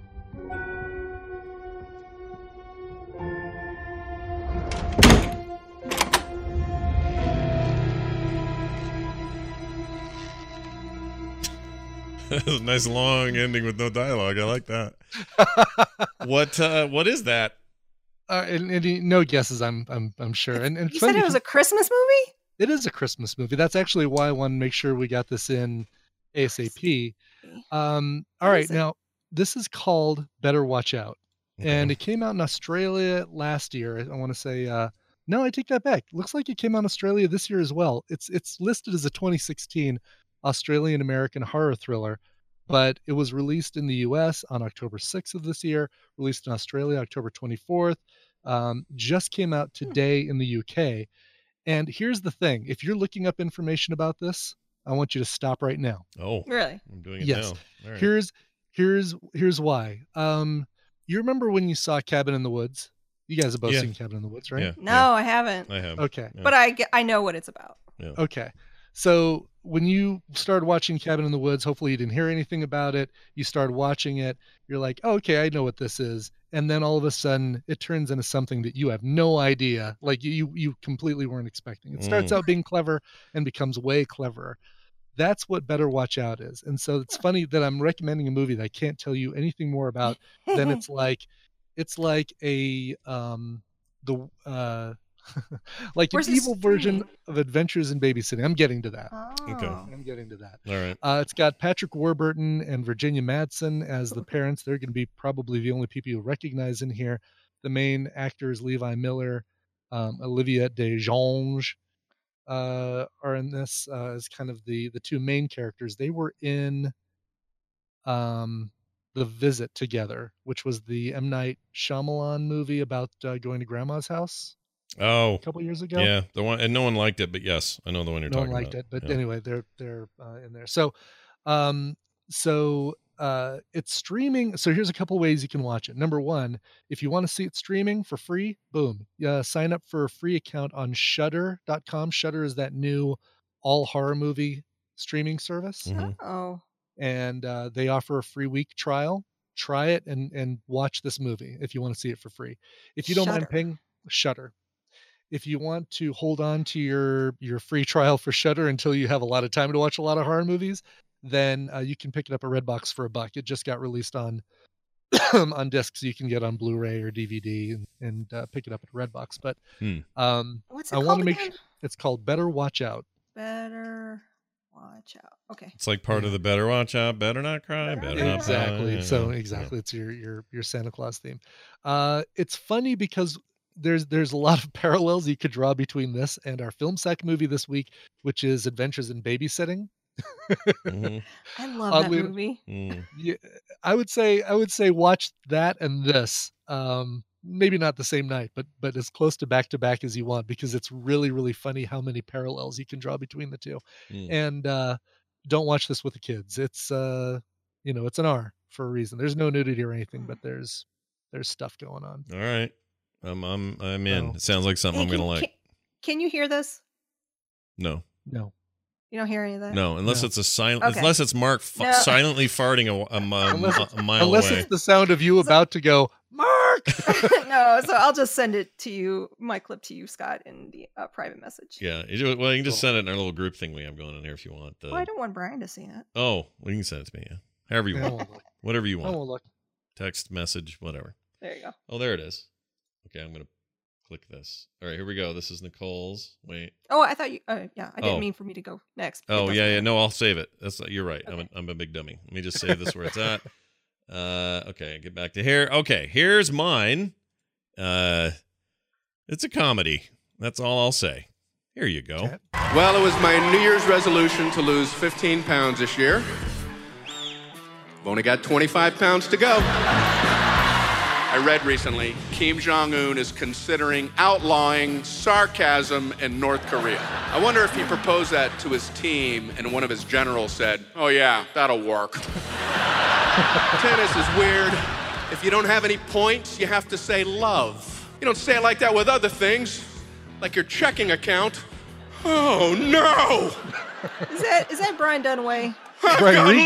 Nice long ending with no dialogue. I like that. what uh what is that? Uh, and, and he- no guesses, I'm I'm I'm sure. And, and it's You funny said it was because a Christmas movie? it is a Christmas movie. That's actually why I want to make sure we got this in ASAP. Um, all What right, is it? now this is called Better Watch Out, and Okay. it came out in Australia last year. I want to say, uh, no, I take that back. Looks like it came out in Australia this year as well. It's it's listed as a twenty sixteen Australian American horror thriller. but it was released in the U S on October sixth of this year, released in Australia October twenty-fourth, um, just came out today in the U K. And here's the thing. If you're looking up information about this, I want you to stop right now. Oh, really? I'm doing it Yes. now. All right. Here's here's here's why. Um, you remember when you saw Cabin in the Woods? You guys have both Yeah. seen Cabin in the Woods, right? Yeah. No, I haven't. I have. Okay. Yeah. But I, ge- I know what it's about. Yeah. Okay. So when you started watching Cabin in the Woods, hopefully you didn't hear anything about it. You started watching it. You're like, oh, okay, I know what this is. And then all of a sudden it turns into something that you have no idea. Like you, you completely weren't expecting. It starts Mm. out being clever and becomes way cleverer. That's what Better Watch Out is. And so it's funny that I'm recommending a movie that I can't tell you anything more about than it's like, it's like a, um, the, uh, like Where's an it evil version streaming? of Adventures in Babysitting. I'm getting to that. Okay. Oh. I'm getting to that. All right. Uh, it's got Patrick Warburton and Virginia Madsen as the parents. They're going to be probably the only people you recognize in here. The main actors, Levi Miller, um, Olivia DeJonge, uh, are in this uh, as kind of the the two main characters. They were in um, The Visit together, which was the M. Night Shyamalan movie about uh, going to grandma's house Oh, a couple years ago. yeah. The one, and no one liked it, but yes, I know the one you're no one talking liked about. it, but Yeah. anyway, they're they're uh, in there. So, um, so uh, it's streaming. So here's a couple ways you can watch it. Number one, if you want to see it streaming for free, boom, uh, sign up for a free account on Shudder dot com. Shudder is that new all horror movie streaming service, Mhm. Oh. and uh, they offer a free week trial. Try it and and watch this movie if you want to see it for free. If you don't mind Shudder. paying, Shudder. If you want to hold on to your your free trial for Shudder until you have a lot of time to watch a lot of horror movies, then uh, you can pick it up at Redbox for a buck. It just got released on on disc, so you can get on Blu-ray or D V D and, and uh, pick it up at Redbox. But Hmm. um, What's it I called want to make again? sure it's called Better Watch Out. Better watch out. Okay. It's like part of the Better Watch Out, Better Not Cry, Better Better Not Exactly. Cry. So Yeah. exactly, it's your your your Santa Claus theme. Uh, it's funny because there's there's a lot of parallels you could draw between this and our film sack movie this week, which is Adventures in Babysitting. Mhm. I love Oddly- that movie. Mm. Yeah, I would say I would say watch that and this. Um, maybe not the same night, but but as close to back to back as you want, because it's really really funny how many parallels you can draw between the two. Mm. And uh, don't watch this with the kids. It's uh, you know, it's an R for a reason. There's no nudity or anything, but there's there's stuff going on. All right. I'm I'm I'm in. So- It sounds like something Hey, I'm gonna can, like. Can, can you hear this? No, No, You don't hear any of that? no, unless No. it's a silent, Okay. unless it's Mark f- No. silently farting a, a, mi- Unless a mile unless away. it's the sound of you about to go, Mark. No, so I'll just send it to you, my clip to you, Scott, in the uh, private message. Yeah. You do- well, you can just Cool. send it in our little group thing we have going on here if you want. The, Oh, I don't want Brian to see it. oh, well, you can send it to me. Yeah. However you I want. won't look. Whatever you I want. won't look. Text, message, whatever. There you go. Oh, there it is. Okay, I'm gonna click this. All right, here we go. This is Nicole's. Wait. Oh, I thought you. Uh, yeah, I didn't Oh. mean for me to go next. but it Oh doesn't yeah, yeah. matter. No, I'll save it. That's you're right. I'm a, Okay. I'm a big dummy. Let me just save this where it's at. Uh, okay, get back to here. Okay, here's mine. Uh, it's a comedy. That's all I'll say. Here you go. Okay. Well, it was my New Year's resolution to lose fifteen pounds this year. I've only got twenty-five pounds to go. I read recently Kim Jong-un is considering outlawing sarcasm in North Korea. I wonder if he proposed that to his team and one of his generals said, "Oh yeah, that'll work." Tennis is weird. If you don't have any points, you have to say love. You don't say it like that with other things, like your checking account. Oh no! Is that is that Brian Dunaway? Brian Regan.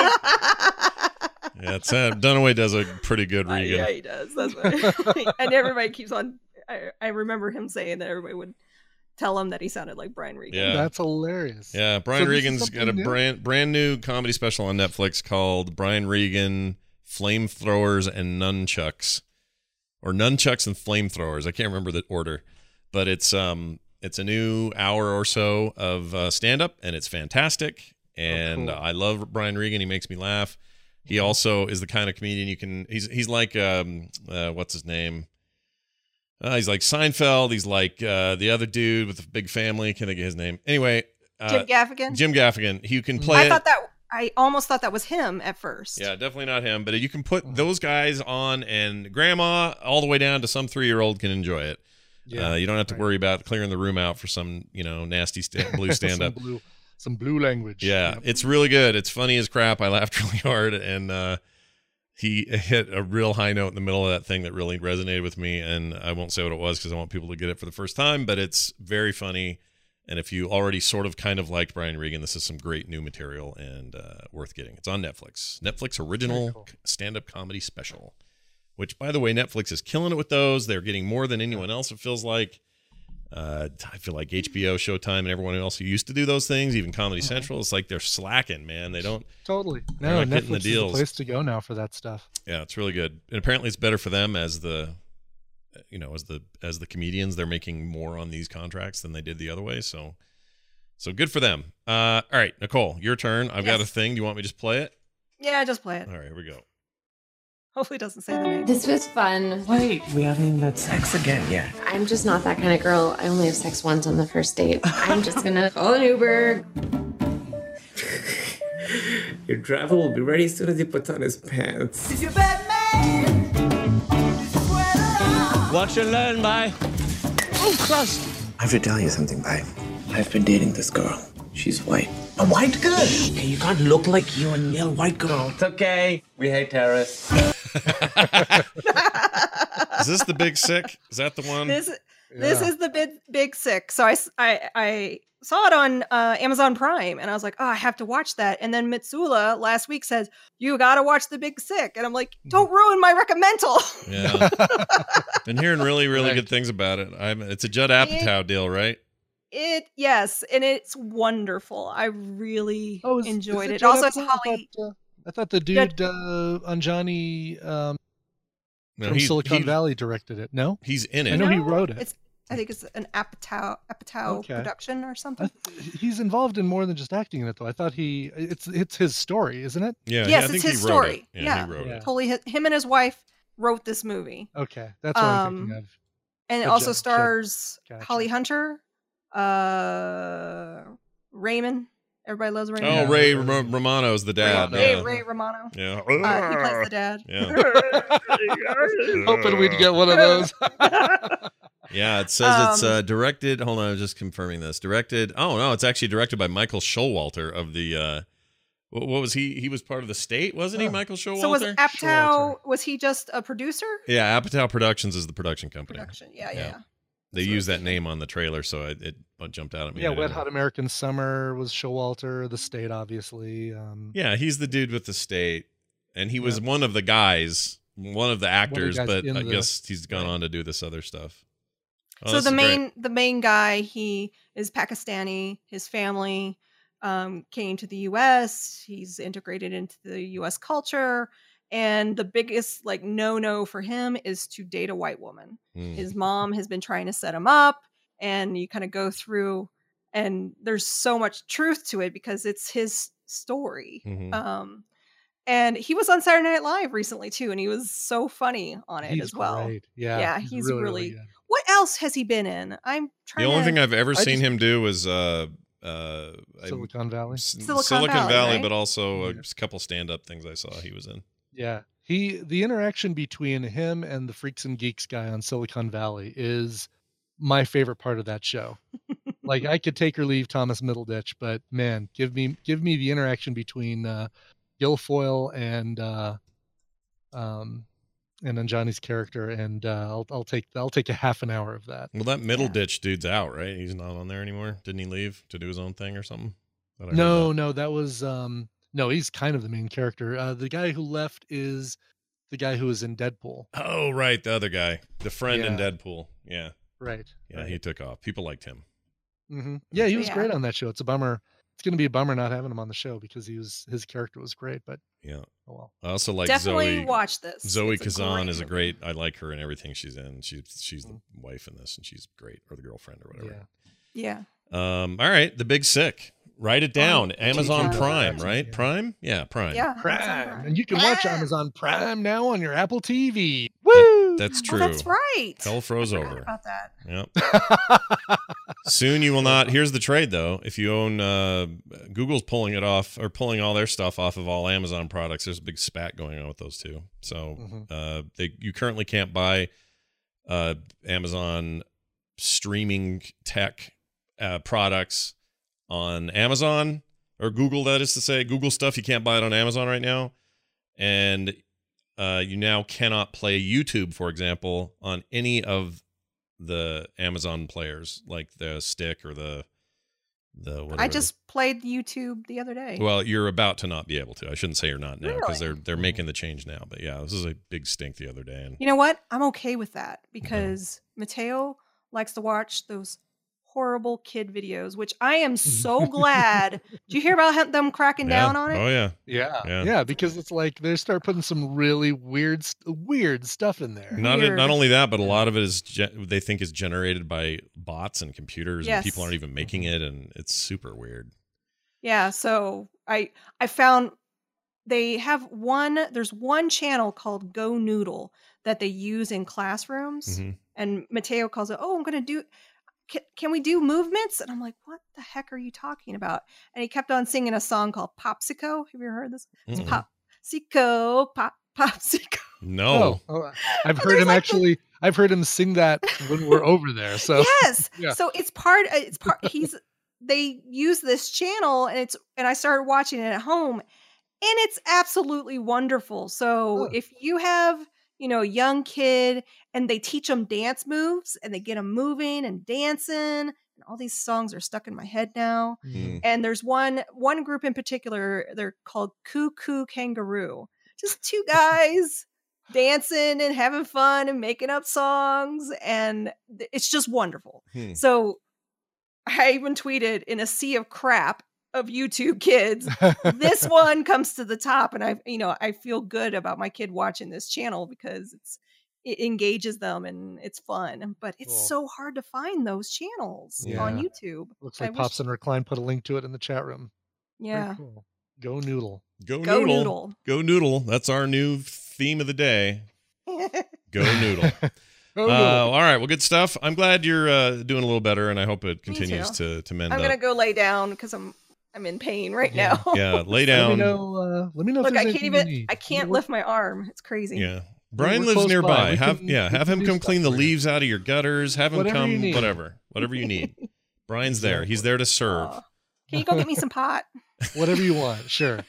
Yeah, it's uh, Dunaway does a pretty good Uh, Regan. yeah, he does. That's right. And everybody keeps on. I, I remember him saying that everybody would tell him that he sounded like Brian Regan. Yeah. That's hilarious. Yeah, Brian So this is Regan's got a something new? brand brand new comedy special on Netflix called Brian Regan Flamethrowers and Nunchucks, or Nunchucks and Flamethrowers. I can't remember the order, but it's um it's a new hour or so of uh, stand up, and it's fantastic. And Oh, cool. I love Brian Regan. He makes me laugh. He also is the kind of comedian you can. He's he's like um uh, what's his name? Uh, he's like Seinfeld. He's like uh, the other dude with the big family. Can I get his name? Anyway, uh, Jim Gaffigan. Jim Gaffigan. He can play. I it. thought that I almost thought that was him at first. Yeah, definitely not him. But you can put those guys on, and grandma all the way down to some three-year-old can enjoy it. Yeah, uh, you don't have to right. worry about clearing the room out for some, you know, nasty sta- blue stand-up. some, blue, some blue language. Yeah, yep. It's really good. It's funny as crap. I laughed really hard, and uh, he hit a real high note in the middle of that thing that really resonated with me. And I won't say what it was because I want people to get it for the first time, but it's very funny. And if you already sort of kind of liked Brian Regan, this is some great new material and uh, worth getting. It's on Netflix. Netflix original cool. stand-up comedy special, which, by the way, Netflix is killing it with those. They're getting more than anyone else, it feels like. Uh, I feel like H B O, Showtime, and everyone else who used to do those things, even Comedy mm-hmm. Central, it's like they're slacking, man. They don't. Totally. No, Netflix the is the place to go now for that stuff. Yeah, it's really good. And apparently it's better for them as the... you know, as the as the comedians, they're making more on these contracts than they did the other way. So, so good for them. Uh, all right, Nicole, your turn. I've yes. got a thing. Do you want me to just play it? Yeah, just play it. All right, here we go. Hopefully, it doesn't say the name. This was fun. Wait, we haven't even had sex again yet. I'm just not that kind of girl. I only have sex once on the first date. I'm just gonna call an Uber. Your driver will be ready as soon as he puts on his pants. If you're Batman. Watch and learn, bye. Oh, crust. I have to tell you something, bye. I've been dating this girl. She's white. A white girl? Okay, you can't look like you and yell white girl. It's okay. We hate terrorists. Is this the Big Sick? Is that the one? This, this yeah. is the big, big Sick. So I, I, I saw it on uh, Amazon Prime, and I was like, oh, I have to watch that. And then Mitsula last week says, you got to watch the Big Sick. And I'm like, don't ruin my recommendal. Yeah. Been hearing really, really right. good things about it. I'm. It's a Judd Apatow it, deal, right? It yes, and it's wonderful. I really oh, is, enjoyed is it. it. Also, it's Holly. Holly. I thought, uh, I thought the dude uh, on Johnny um, no, from he, Silicon he, Valley directed it. No, he's in it. I know no, he wrote it. It's, I think it's an Apatow Apatow okay. production or something. Th- he's involved in more than just acting in it, though. I thought he it's it's his story, isn't it? Yeah. Yes, yeah, I it's think his he story. It. Yeah, yeah, he wrote yeah. it. Totally, him and his wife wrote this movie. Okay, that's what um, I'm thinking of. And it Good also job. stars Gotcha. Holly Hunter, uh, Raymond. Everybody loves Raymond. Oh, Ray R- Romano's the dad. Ray, uh, Ray Romano. Yeah, uh, he plays the dad. Yeah. Hoping we'd get one of those. Yeah, it says um, it's uh, directed. Hold on, I'm just confirming this. Directed. Oh no, it's actually directed by Michael Showalter of the. Uh, what, what was he? He was part of the State, wasn't he? Michael Showalter. So was Apatow? Was he just a producer? Yeah, Apatow Productions is the production company. Production. Yeah, yeah. yeah. They used that name on the trailer, so it, it jumped out at me. Yeah, Wet Hot American Summer was Showalter. The State, obviously. Um, yeah, he's the dude with the State, and he was yeah. one of the guys, one of the actors, of the but I the, guess he's gone right. on to do this other stuff. Oh, so the main great. the main guy, he is Pakistani. His family um, came to the U S. He's integrated into the U S culture, and the biggest like no no for him is to date a white woman. Mm. His mom has been trying to set him up, and you kind of go through, and there's so much truth to it because it's his story. Mm-hmm. Um, and he was on Saturday Night Live recently too, and he was so funny on it he's as well. Great. Yeah, yeah, he's, he's really. really, really what else has he been in? I'm trying. The only to, thing I've ever I seen just, him do was uh, uh, Silicon Valley. Silicon, Silicon Valley, Valley right? but also a couple stand-up things I saw he was in. Yeah, he the interaction between him and the Freaks and Geeks guy on Silicon Valley is my favorite part of that show. Like I could take or leave Thomas Middleditch, but man, give me give me the interaction between uh, Guilfoyle and uh, um. and then Johnny's character, and uh, I'll I'll take I'll take a half an hour of that. Well, that Middleditch yeah. dude's out, right? He's not on there anymore. Didn't he leave to do his own thing or something? No, that. no, that was um no. He's kind of the main character. Uh, the guy who left is the guy who was in Deadpool. Oh, right, the other guy, the friend yeah. in Deadpool. Yeah, right. Yeah, right. he took off. People liked him. Mm-hmm. Yeah, he was yeah. great on that show. It's a bummer. It's going to be a bummer not having him on the show because he was his character was great. But yeah, oh well. I also like definitely Zoe. watch this. Zoe it's Kazan a is a movie. great. I like her in everything she's in. She's she's the wife in this, and she's great, or the girlfriend, or whatever. Yeah. Yeah. Um. All right, The Big Sick. Write it down. Oh, Amazon yeah. Prime, right? Yeah. Prime. Yeah, Prime. Yeah. Prime, and you can watch Amazon Prime now on your Apple T V. Woo! That, that's true. Oh, that's right. Hell froze I forgot over. about that. Yep. Soon you will not. Here's the trade, though. If you own, uh, Google's pulling it off or pulling all their stuff off of all Amazon products. There's a big spat going on with those two. So Mhm. uh, they you currently can't buy uh, Amazon streaming tech uh, products on Amazon or Google. That is to say, Google stuff you can't buy it on Amazon right now, and uh, you now cannot play YouTube, for example, on any of the Amazon players, like the Stick or the the whatever. I just played YouTube the other day. Well, you're about to not be able to. I shouldn't say you're not now because Really? they're they're making the change now. But yeah, this is a big stink the other day. And You know what? I'm okay with that because Mateo likes to watch those horrible kid videos, which I am so glad. Did you hear about him- them cracking yeah. down on it? Oh yeah. Yeah, Yeah. yeah, because it's like they start putting some really weird, st- weird stuff in there. Not Weird. not only that, but a lot of it is ge- they think is generated by bots and computers, and people Yes. aren't even making it, and it's super weird. Yeah, so I I found they have one there's one channel called Go Noodle that they use in classrooms, Mhm. and Mateo calls it, "Oh, I'm going to do can, can we do movements?" And I'm like, "What the heck are you talking about?" And he kept on singing a song called Popsico. Have you ever heard this? It's Mm-mm. Popsico, Pop Popsico. No. Oh, oh, I've heard him actually. I've heard him sing that when we're over there. So Yes. yeah. So it's part it's part he's they use this channel and it's and I started watching it at home and it's absolutely wonderful. So Oh. if you have, you know, a young kid and they teach them dance moves and they get them moving and dancing and all these songs are stuck in my head now. Mm. And there's one one group in particular, they're called Cuckoo Kangaroo. Just two guys dancing and having fun and making up songs and th- it's just wonderful. Hmm. So I even tweeted, in a sea of crap of YouTube kids, this one comes to the top and I you know, I feel good about my kid watching this channel because it's it engages them and it's fun. But it's Cool. so hard to find those channels on Yeah. YouTube. Looks I like wish- Pops and Recline put a link to it in the chat room. Very Yeah. cool. Go Noodle. Go, Go noodle. Noodle. Go noodle. That's our new theme of the day. Go noodle. Go Uh, Noodle. all right. Well, good stuff. I'm glad you're uh, doing a little better, and I hope it Me continues too. to to mend I'm up. gonna go lay down because I'm I'm in pain right Yeah. now. Yeah, lay Let me down. know. Uh, let me know. Look, if I there's can't anything you even need. I can't We're- lift my arm. It's crazy. Yeah. Brian we're lives close nearby. by. We Have can- yeah, we have can him do come stuff clean the for you. leaves out of your gutters. Have him Whatever you come need. whatever. Whatever you need. Brian's there. He's there to serve. Aw. Can you go get me some pot? Whatever you want. Sure.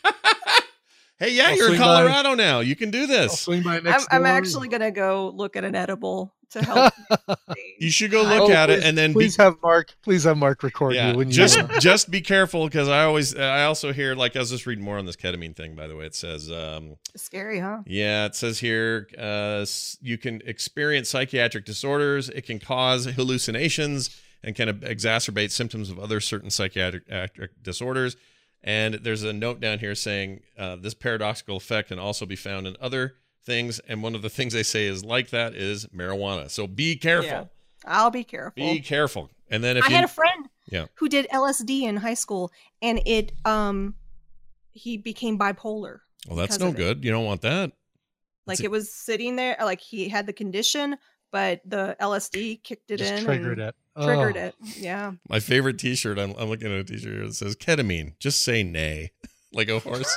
Hey, yeah, I'll you're in swing by- Colorado now. You can do I'll this. swing by I'm, next I'm door. actually gonna go look at an edible to help. You should go look Oh, at it please- and then be please have Mark. Please have Mark record yeah, you when you. just uh, just be careful because I always I also hear like I was just reading more on this ketamine thing. By the way, it says um, Scary, huh? yeah, it says here uh, s- you can experience psychiatric disorders. It can cause hallucinations and can exacerbate symptoms of other certain psychiatric act- disorders. And there's a note down here saying uh, this paradoxical effect can also be found in other things. And one of the things they say is like that is marijuana. So be careful. Yeah. I'll be careful. Be careful. And then if I you had a friend yeah. who did L S D in high school, and it um he became bipolar. Well, that's because no of it. good. You don't want that. Like That's it was sitting there, like he had the condition, but the L S D kicked it just in, triggered and it. Triggered Oh. it. Yeah. My favorite T-shirt. I'm, I'm looking at a T-shirt here that says ketamine. Just say nay, like a horse.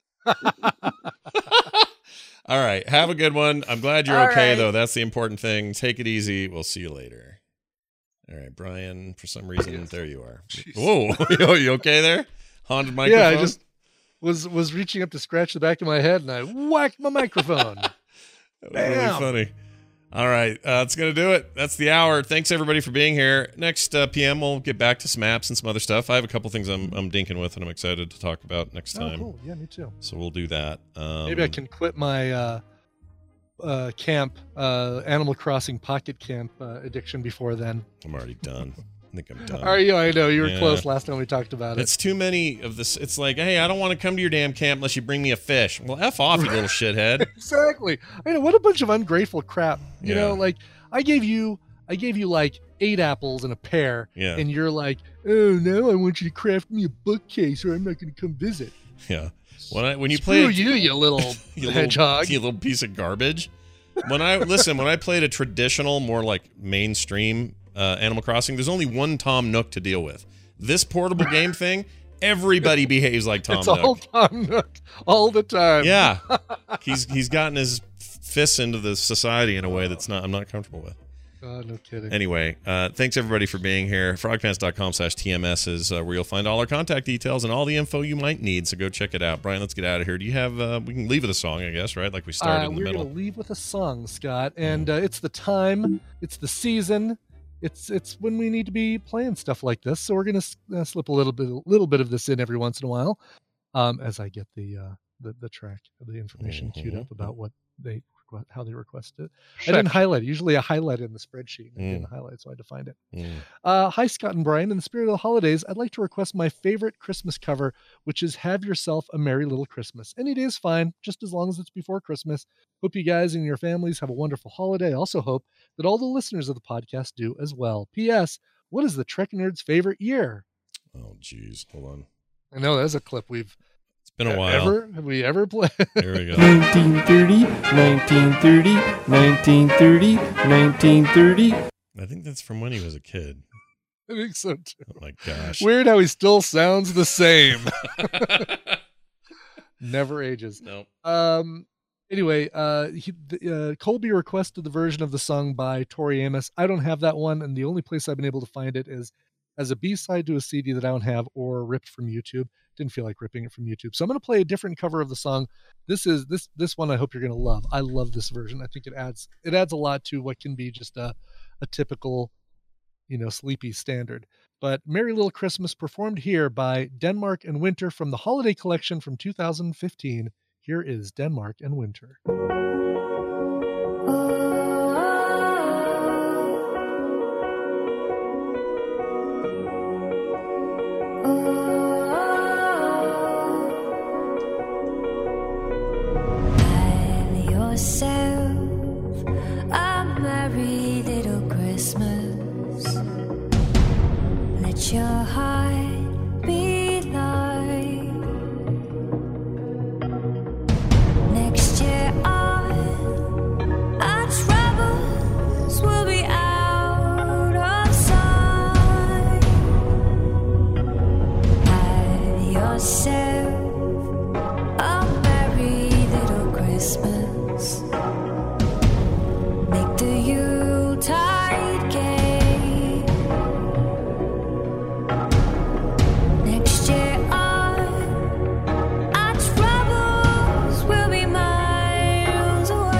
All right. Have a good one. I'm glad you're All okay right. though. That's the important thing. Take it easy. We'll see you later. All right, Brian. For some reason, there you are. Whoa, Yo, you okay there? Haunted microphone. Yeah, I just was was reaching up to scratch the back of my head, and I whacked my microphone. That was really Damn. funny. All right, uh, that's going to do it. That's the hour. Thanks, everybody, for being here. Next uh, P M, we'll get back to some apps and some other stuff. I have a couple things I'm, I'm dinking with and I'm excited to talk about next Oh, time. cool. Yeah, me too. So we'll do that. Um, Maybe I can quit my uh, uh, camp, uh, Animal Crossing Pocket Camp uh, addiction before then. I'm already done. I think I'm done. Are you? I know you were Yeah. close last time we talked about it. It's too many of this. It's like, hey, I don't want to come to your damn camp unless you bring me a fish. Well, F off, you little shithead. Exactly. I know, what a bunch of ungrateful crap. You Yeah. know, like I gave you, I gave you like eight apples and a pear, Yeah. and you're like, oh no, I want you to craft me a bookcase, or I'm not going to come visit. Yeah. When I when you Screw play you, you little you hedgehog. little, you little piece of garbage. When I listen, when I played a traditional, more like mainstream uh, Animal Crossing, there's only one Tom Nook to deal with. This portable game thing, everybody behaves like Tom it's Nook. all Tom Nook all the time. Yeah, he's he's gotten his fists into the society in a way that's not I'm not comfortable with. God, no kidding. Anyway, uh, thanks everybody for being here. frogpants.com slash TMS is uh, where you'll find all our contact details and all the info you might need, so go check it out. Brian, let's get out of here. Do you have, uh, we can leave with a song, I guess, right? Like we started uh, in the we're middle. We're going to leave with a song, Scott, and uh, it's the time, it's the season, it's it's when we need to be playing stuff like this, so we're going to uh, slip a little bit a little bit of this in every once in a while, um, as I get the, uh, the, the track, the information Mm-hmm. queued up about what they how they requested it. Check. I didn't highlight it. Usually I highlight it in the spreadsheet. I Mm. didn't highlight, so I had to find it. Mm. Uh, hi, Scott and Brian. In the spirit of the holidays, I'd like to request my favorite Christmas cover, which is Have Yourself a Merry Little Christmas. Any day is fine, just as long as it's before Christmas. Hope you guys and your families have a wonderful holiday. I also hope that all the listeners of the podcast do as well. P S. What is the Trek Nerd's favorite year? Oh, geez. Hold on. I know that's a clip we've It's been a while. Ever? Have we ever played? Here we go. nineteen thirty, nineteen thirty, nineteen thirty, nineteen thirty. I think that's from when he was a kid. I think so too. Oh my gosh. Weird how he still sounds the same. Never ages. Nope. Um. Anyway, uh, he, the, uh, Colby requested the version of the song by Tori Amos. I don't have that one, and the only place I've been able to find it is as a B-side to a C D that I don't have, or ripped from YouTube. Didn't feel like ripping it from YouTube, so I'm going to play a different cover of the song. This is this this one I hope you're going to love. I love this version. I think it adds it adds a lot to what can be just a a typical, you know, sleepy standard. But Merry Little Christmas, performed here by Denmark and Winter from the Holiday Collection from two thousand fifteen. Here is Denmark and Winter. Yourself a merry little Christmas. Let your heart be light. Next year on, our troubles will be out of sight. Have yourself a merry little Christmas. Make the Yuletide gay. Next year on, our troubles will be miles away.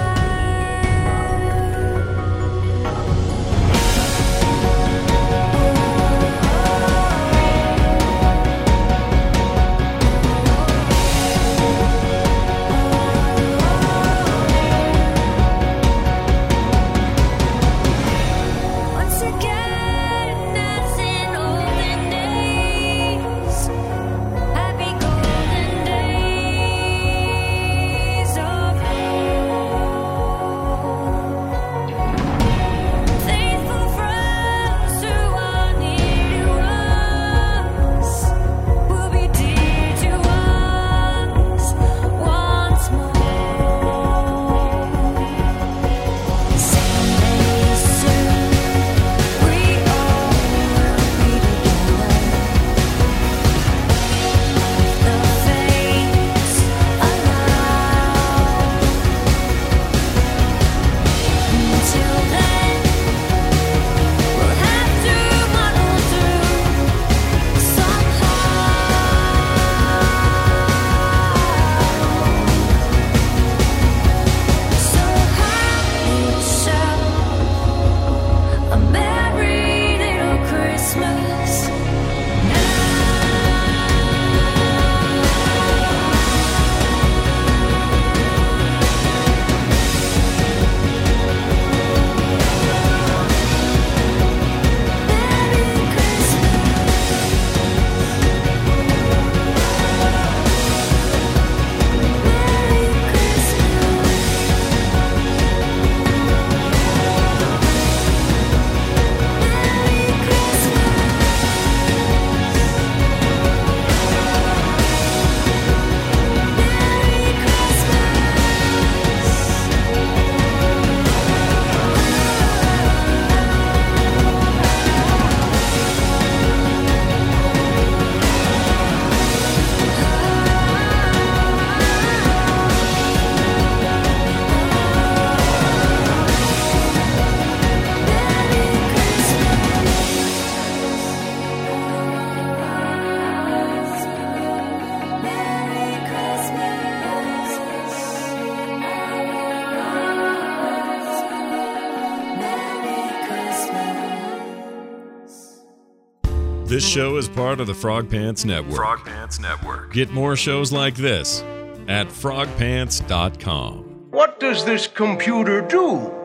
This show is part of the Frog Pants Network. Frog Pants Network. Get more shows like this at frog pants dot com. What does this computer do?